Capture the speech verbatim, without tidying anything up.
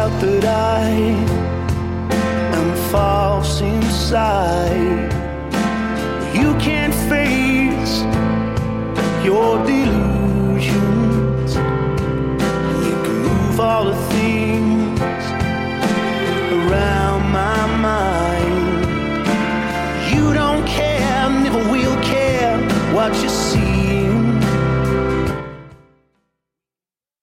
out that I am false inside. You can't face your delusions. You can move all the things around my mind. You don't care, never will care what you see.